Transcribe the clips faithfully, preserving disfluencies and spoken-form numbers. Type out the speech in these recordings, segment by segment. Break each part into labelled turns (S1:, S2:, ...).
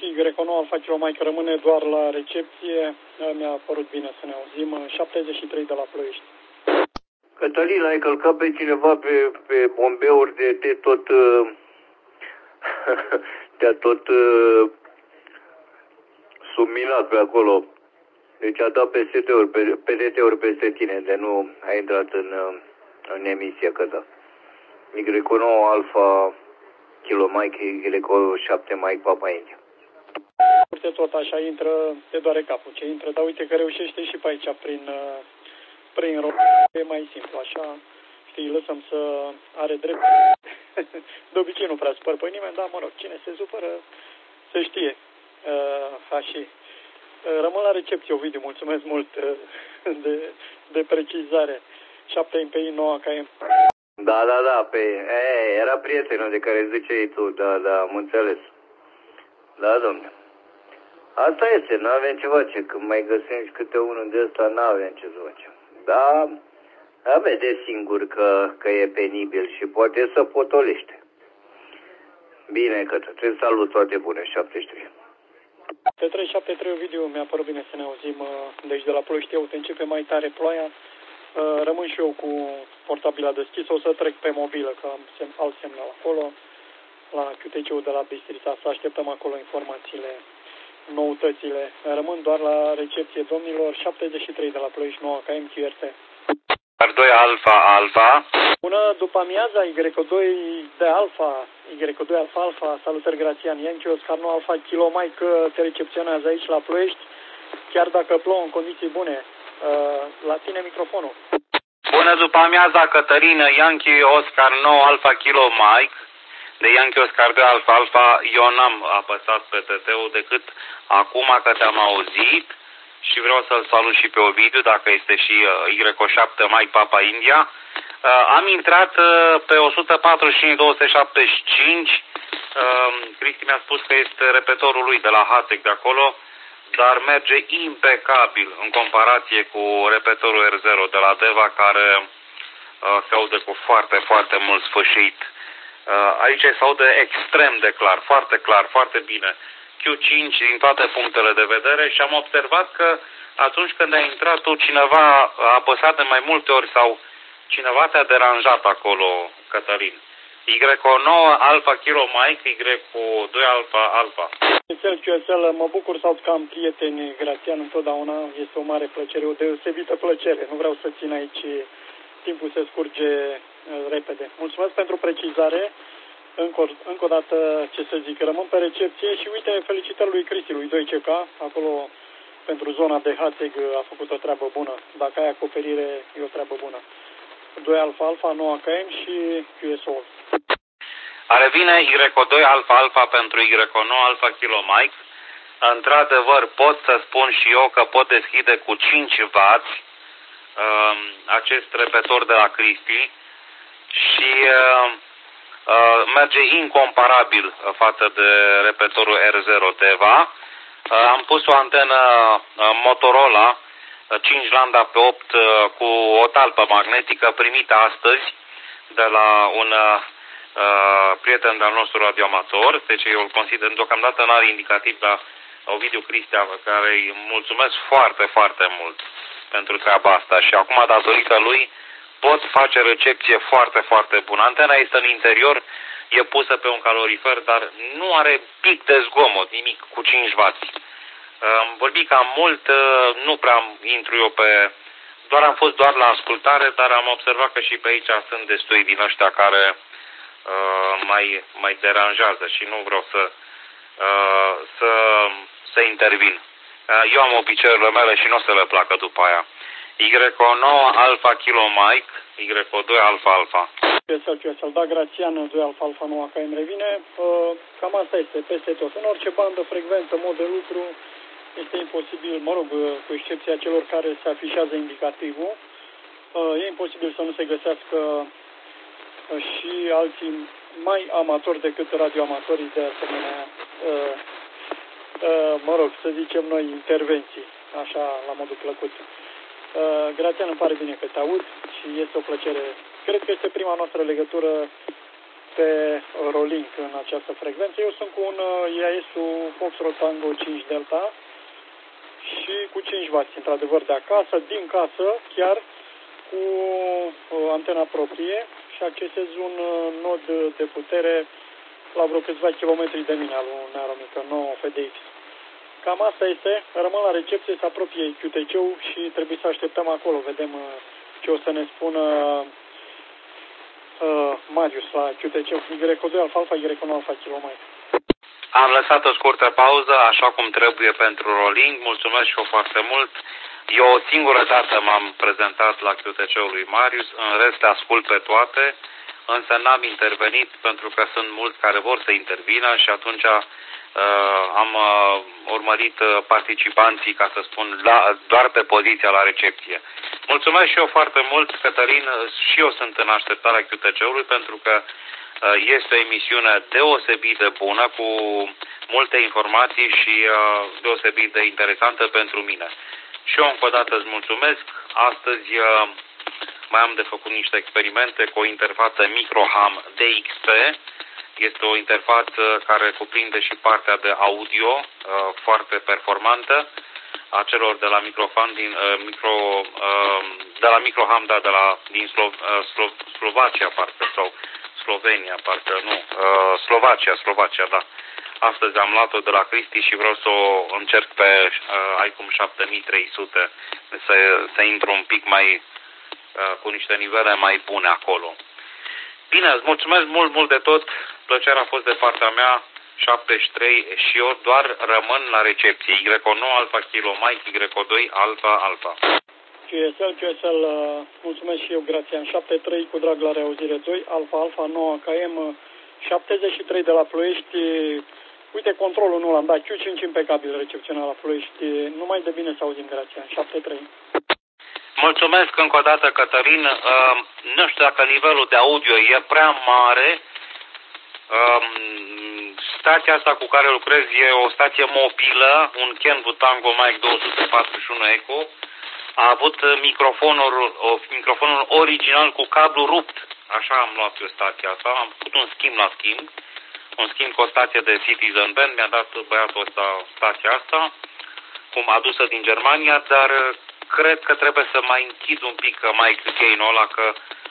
S1: și Greco Alfa Kilo Mike rămâne doar la recepție. Mi-a părut bine să ne auzim. șaptezeci și trei de la Ploiești.
S2: Cătălin, ai călcat pe cineva pe, pe bombeuri de te tot uh, te-a tot uh, subminat pe acolo. Deci a dat P S T-uri, P D T-uri peste tine, de nu a intrat în, uh, în emisie cătă. Y nouă Alfa Kilo Mike, Y șapte Mike Papa India.
S1: Uite, tot așa intră, te doare capul ce intră, dar uite că reușește și pe aici prin, uh, prin rob. E mai simplu, așa, știi, lăsăm să are drept. De obicei nu prea supăr pe nimeni, dar mă rog, cine se supără, se știe. Uh, așa. Uh, rămân la recepție, Ovidiu, mulțumesc mult uh, de, de precizare. șapte M P I, nouă K M.
S2: Da, da, da, pe, e, era prietenul de care ziceai tu, da, da, am înțeles. Da, domnule. Asta este, nu avem ce face, când mai găsim câte unul de ăsta, nu avem ce să facem. Da, da, vede singur că, că e penibil și poate să potolește. Bine, că te salut, toate bune, șaptezeci și trei.
S1: Pe trei șapte trei, Ovidiu, mi-a părut bine să ne auzim, deci de la Ploiești, uite, începe mai tare ploaia. Rămân și eu cu portabila deschisă, o să trec pe mobilă, că am sem alt semnal acolo, la Q T C-ul de la Bistrița, să așteptăm acolo informațiile, noutățile. Rămân doar la recepție, domnilor, șaptezeci și trei de la Ploiești, nouă K M Q R T.
S3: R doi Alfa Alfa.
S1: Bună după amiaza, Y doi de Alfa, Y doi Alfa Alfa, salutări Grațian, Yankee Oscar nouă Alfa Kilo Mike te recepționează aici la Ploiești, chiar dacă plouă în condiții bune. La tine microfonul.
S3: Bună după amiaza, Cătălină, Yankee Oscar nouă Alfa Kilo Mike, de Yankee Oscar doi Alfa Alfa. Eu n-am apăsat pe T T-ul decât acum că te-am auzit și vreau să-l salut și pe Ovidiu, dacă este și Y șapte Mike Papa India. Am intrat pe o sută patruzeci și cinci două sute șaptezeci și cinci, Cristi mi-a spus că este repetorul lui de la Hatec de acolo, dar merge impecabil în comparație cu repetorul R zero de la Deva, care uh, se aude cu foarte, foarte mult sfârșit. Uh, aici se aude extrem de clar, foarte clar, foarte bine. Q cinci din toate punctele de vedere și am observat că atunci când ai intrat tu, cineva a apăsat de mai multe ori sau cineva te-a deranjat acolo, Cătălin. Y nouă Alfa Kilo Mike, Y doi Alfa Alfa.
S1: Q S L, mă bucur să aud că am prieteni, Grațian, întotdeauna este o mare plăcere, o deosebită plăcere. Nu vreau să țin aici, timpul se scurge uh, repede. Mulțumesc pentru precizare. Încă, încă o dată, ce să zic, rămân pe recepție și uite, felicitări lui Cristi, lui doi C K, acolo pentru zona de Hateg a făcut o treabă bună. Dacă ai acoperire, e o treabă bună. doi Alfa Alfa, nouă K M și Q S O.
S3: Revine Y doi Alfa Alfa pentru Y nouă Alfa Kilo Mike. Într-adevăr, pot să spun și eu că pot deschide cu cinci wați uh, acest repetor de la Cristi și uh, uh, merge incomparabil față de repetorul R zero Deva. Uh, am pus o antenă uh, Motorola uh, cinci lambda pe opt uh, cu o talpă magnetică primită astăzi de la un uh, Uh, prieten de-al nostru radioamator, deci eu îl consider, deocamdată n-are indicativ, dar Ovidiu Cristea, care îi mulțumesc foarte, foarte mult pentru treaba asta și acum, datorită lui, pot face recepție foarte, foarte bună. Antena este în interior, e pusă pe un calorifer, dar nu are pic de zgomot, nimic, cu cinci wați. Uh, am vorbit cam mult, uh, nu prea intru eu pe... Doar am fost doar la ascultare, dar am observat că și pe aici sunt destui din ăștia care Uh, mai, mai deranjează și nu vreau să, uh, să, să intervin. Uh, eu am obiceiurile mele și nu o să le placă după aia. Y nouă Alfa Kilo Mike, Y doi Alfa Alfa.
S1: Să-l da Grațian, doi Alfa Alfa nouă K M revine. Uh, cam asta este peste tot. În orice bandă, frecvență, mod de lucru, este imposibil, mă rog, cu excepția celor care se afișează indicativul, uh, e imposibil să nu se găsească și alții mai amatori decât radioamatorii de asemenea, uh, uh, mă rog, să zicem noi, intervenții, așa, la modul plăcut. Uh, Grațian, îmi pare bine că te aud și este o plăcere. Cred că este prima noastră legătură pe Rolink în această frecvență. Eu sunt cu un I A S-ul Foxtrot Tango cinci Delta și cu cinci wați, într-adevăr, de acasă, din casă, chiar cu antena proprie și accesez un nod de putere la vreo câțiva kilometri de mine al unui aeromică nouă F D X. Cam asta este, rămân la recepție, se apropie Q T C-ul și trebuie să așteptăm acolo, vedem ce o să ne spună uh, Marius la Q T C-ul, Y doi Alfa Alfa, Y unu Alfa Kilo Mike.
S3: Am lăsat o scurtă pauză, așa cum trebuie pentru Rolling, mulțumesc și eu foarte mult. Eu o singură dată m-am prezentat la Q T C-ul lui Marius, în rest le ascult pe toate, însă n-am intervenit pentru că sunt mulți care vor să intervină și atunci uh, am uh, urmărit uh, participanții, ca să spun, la, doar pe poziția la recepție. Mulțumesc și eu foarte mult, Cătălin, și eu sunt în așteptarea Q T C-ului pentru că uh, este o emisiune deosebit de bună, cu multe informații și uh, deosebit de interesantă pentru mine. Și eu încă o dată îți mulțumesc. Astăzi uh, mai am de făcut niște experimente cu o interfață Microham D X P. Este o interfață care cuprinde și partea de audio uh, foarte performantă a celor de la Microfan din uh, micro uh, de la Microham, da, de la din Slo, uh, Slo, Slovacia, parcă, sau Slovenia, parcă, nu, uh, Slovacia, Slovacia, da. Astăzi am luat-o de la Cristi și vreau să o încerc pe uh, iCom șapte mii trei sute, să, să intru un pic mai, uh, cu niște nivele mai bune acolo. Bine, îți mulțumesc mult, mult de tot, plăcerea a fost de partea mea, șaptezeci și trei și eu doar rămân la recepție, Y unu Alfa Kilo Mike, Y doi Alfa Alfa.
S1: Q S L, Q S L, uh, mulțumesc și eu, Grațian, șaptezeci și trei cu drag la reauzire doi, Alfa Alfa nouă K M, șaptezeci și trei de la Ploiești. Uite, controlul nu l-am dat, Q cinci impecabil recepționat la Ploiești, numai de bine să auzim, Grațian, șaptezeci și trei.
S3: Mulțumesc încă o dată, Cătălin, uh, nu știu dacă nivelul de audio e prea mare. Uh, stația asta cu care lucrez e o stație mobilă, un Kenwood Tango Mike două sute patruzeci și unu Eco. A avut microfonul, microfonul original cu cablu rupt. Așa am luat eu stația asta, am făcut un schimb la schimb. Un schimb cu o stație de Citizen Band, mi-a dat băiatul ăsta stația asta, cum adusă din Germania, dar cred că trebuie să mai închid un pic mic gain-ul ăla, că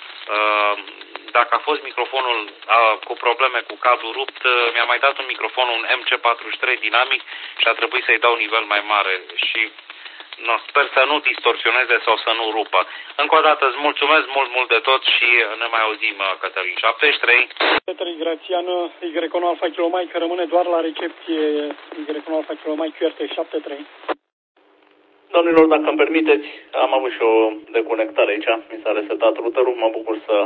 S3: uh, dacă a fost microfonul uh, cu probleme cu cablu rupt, uh, mi-a mai dat un microfon, un M C patruzeci și trei dinamic și a trebuit să-i dau nivel mai mare și no, sper să nu distorsioneze sau să nu rupă. Încă o dată îți mulțumesc mult, mult de tot și ne mai auzim, Cătălin. șaptezeci și trei.
S1: șaptezeci și trei, Grațian, Y unu Alfa Kilo Mike, rămâne doar la recepție, Y unu Alfa Kilo Mike, Q R T șaptezeci și trei.
S4: Domnilor, dacă îmi permiteți, am avut și o deconectare aici, mi s-a resetat routerul, mă bucur să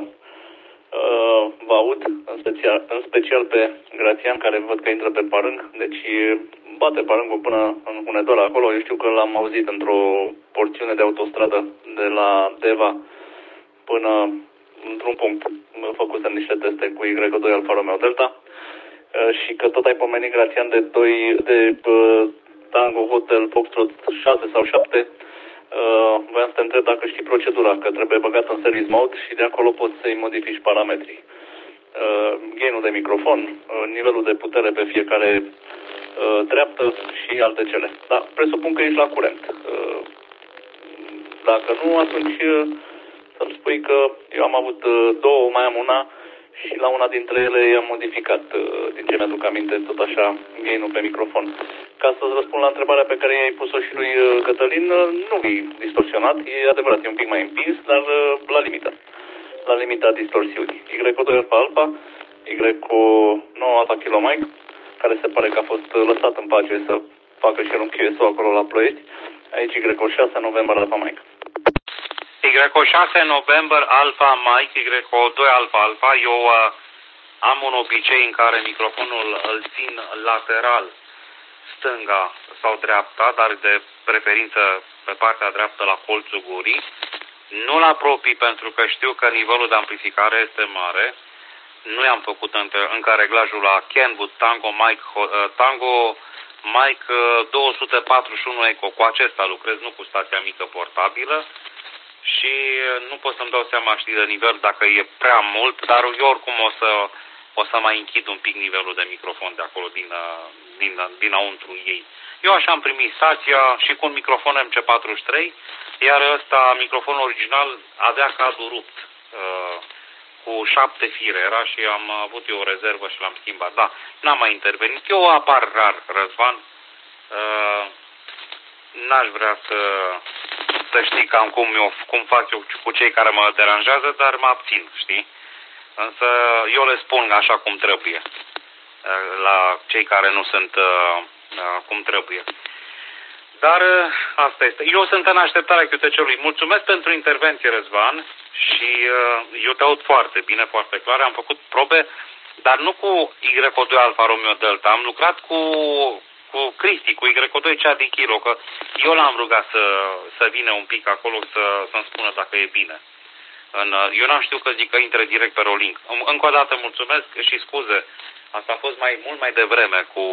S4: uh, vă aud, în special, în special pe Grațian, care văd că intră pe parâng, deci bate parângul până în Hunedoara acolo. Eu știu că l-am auzit într-o porțiune de autostradă de la Deva până într-un punct. Făcusem niște teste cu Y doi Alfa Romeo Delta și că tot ai pomenit, Grațian, de doi de uh, Tango Hotel Foxtrot șase sau șapte. Uh, voiam să te întreb dacă știi procedura, că trebuie băgat în service mode și de acolo poți să-i modifici parametrii. Uh, gain-ul de microfon, uh, nivelul de putere pe fiecare uh, treaptă și alte cele. Da, presupun că ești la curent. Uh, dacă nu, atunci uh, să-mi spui că eu am avut uh, două, mai am una și la una dintre ele i-am modificat, uh, din ce mi-aduc aminte, tot așa, gain-ul pe microfon. Ca să-ți răspund la întrebarea pe care i-ai pus-o și lui uh, Cătălin, uh, nu e distorsionat, e adevărat, e un pic mai împins, dar uh, la limită. La limita distorsiunii. Y doi Alfa Alfa, Y nouă Alfa Kilo Mike, care se pare că a fost lăsat în pace să facă și el un Q S O acolo la Ploiești. Aici Y șase November Alfa Mike.
S3: Y șase November Alfa Mike, Y doi Alfa Alfa. Eu uh, am un obicei în care microfonul îl țin lateral, stânga sau dreapta, dar de preferință pe partea dreaptă la colțul gurii. Nu-l apropii pentru că știu că nivelul de amplificare este mare. Nu i-am făcut încă, încă reglajul la Kenwood Tango Mike, Tango Mike două sute patruzeci și unu Eco. Cu acesta lucrez, nu cu stația mică portabilă. Și nu pot să-mi dau seama, știi, de nivel dacă e prea mult, dar eu oricum o să o să mai închid un pic nivelul de microfon de acolo, din, din, dinăuntru ei. Eu așa am primit stația și cu un microfon M C patruzeci și trei, iar ăsta, microfonul original, avea cadrul rupt. Uh, cu șapte fire era și am avut eu o rezervă și l-am schimbat. Da, n-am mai intervenit. Eu apar rar, Răzvan. Uh, n-aș vrea să, să știi cam cum, eu, cum fac eu cu cei care mă deranjează, dar mă abțin, știi? Însă eu le spun așa cum trebuie, uh, la cei care nu sunt uh, uh, cum trebuie. Dar uh, asta este. Eu sunt în așteptarea Q T C-ului. Mulțumesc pentru intervenție, Răzvan, și uh, eu te aud foarte bine, foarte clar. Am făcut probe, dar nu cu Y doi Alfa Romeo Delta. Am lucrat cu, cu Cristi, cu Y doi cea din Kilo, că eu l-am rugat să, să vină un pic acolo să, să-mi spună dacă e bine. În, eu n-am știut că zic că intră direct pe Rolink. Încă o dată mulțumesc și scuze. Asta a fost mai mult mai devreme cu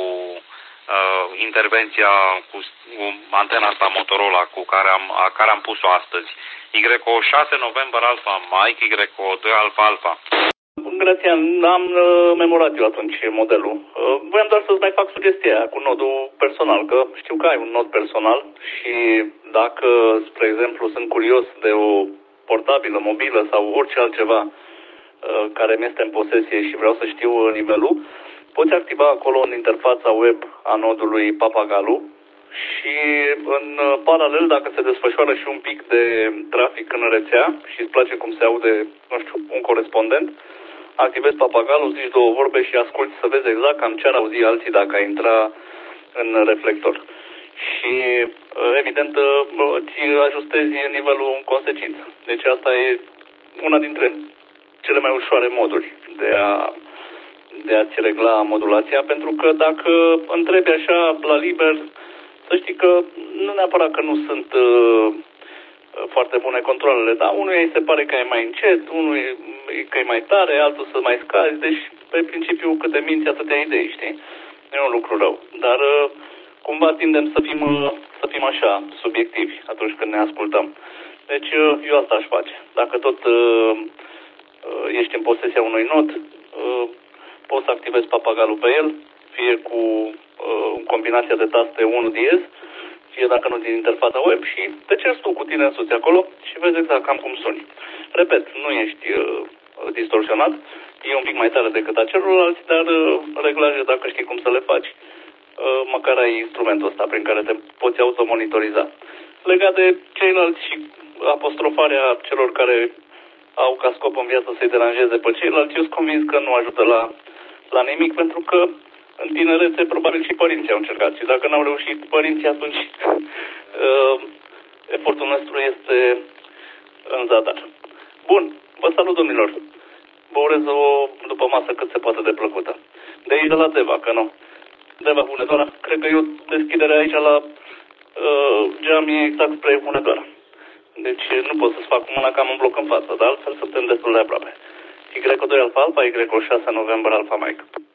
S3: uh, intervenția cu, cu antena asta Motorola cu care am, a, care am pus-o astăzi. Y șase November Alpha Mike, Y doi Alpha Alpha.
S4: Grațian, am uh, memorat eu atunci modelul. Uh, voiam doar să-ți mai fac sugestia cu nodul personal, că știu că ai un nod personal și dacă, spre exemplu, sunt curios de o portabilă, mobilă sau orice altceva uh, care mi este în posesie și vreau să știu nivelul, poți activa acolo în interfața web a nodului Papagalu și în paralel, dacă se desfășoară și un pic de trafic în rețea și îți place cum se aude, nu știu, un corespondent, activezi Papagalul, zici două vorbe și asculti să vezi exact cam ce ar auzi alții dacă ai intra în reflector. Și evident îți ajustezi nivelul în consecință. Deci asta e una dintre cele mai ușoare moduri de a, de a-ți regla modulația, pentru că dacă întrebi așa la liber, să știi că nu neapărat că nu sunt uh, foarte bune controlele, dar unuia îi se pare că e mai încet, unul e, că e mai tare, altul să mai scazi, deci pe principiu câte minți atâtea idei, știi? E un lucru rău, dar uh, cumva tindem să fim, uh, să fim așa, subiectivi atunci când ne ascultăm. Deci uh, eu asta aș face. Dacă tot uh, uh, ești în posesia unui nod, uh, poți să activezi Papagalul pe el, fie cu uh, combinația de taste unu diez, fie dacă nu din interfața web, și te ceri tu cu tine însuți acolo și vezi exact cam cum suni. Repet, nu ești uh, distorsionat, e un pic mai tare decât a celorlalți, dar uh, reglaje, dacă știi cum să le faci, uh, măcar ai instrumentul ăsta prin care te poți automonitoriza. Legat de ceilalți și apostrofarea celor care au ca scop în viață să-i deranjeze pe ceilalți, eu sunt convins că nu ajută la, la nimic, pentru că în tinerețe probabil și părinții au încercat și dacă n-au reușit părinții, atunci uh, efortul nostru este în zadar. Bun, vă salut, domnilor. Vă urez o după masă cât se poate de plăcută. De aici de la Deva, că nu. Deva Hunedoara, cred că eu deschiderea aici la uh, geam e exact spre Hunedoara. Deci nu pot să-ți fac cu mâna că am un bloc în față, dar altfel suntem destul de aproape. Y doi Alpha Alpha, Y șase November Alpha Mike.